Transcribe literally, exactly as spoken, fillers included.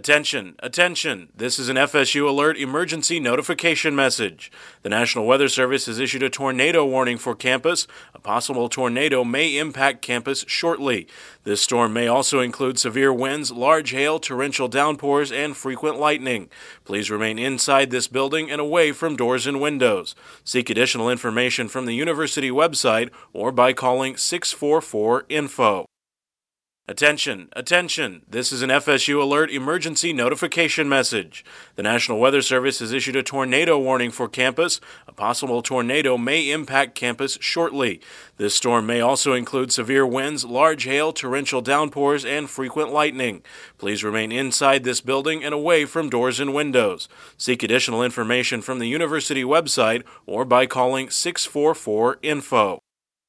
Attention, attention, this is an F S U Alert emergency notification message. The National Weather Service has issued a tornado warning for campus. A possible tornado may impact campus shortly. This storm may also include severe winds, large hail, torrential downpours, and frequent lightning. Please remain inside this building and away from doors and windows. Seek additional information from the university website or by calling six four four info. Attention, attention, this is an F S U Alert emergency notification message. The National Weather Service has issued a tornado warning for campus. A possible tornado may impact campus shortly. This storm may also include severe winds, large hail, torrential downpours, and frequent lightning. Please remain inside this building and away from doors and windows. Seek additional information from the university website or by calling six four four info.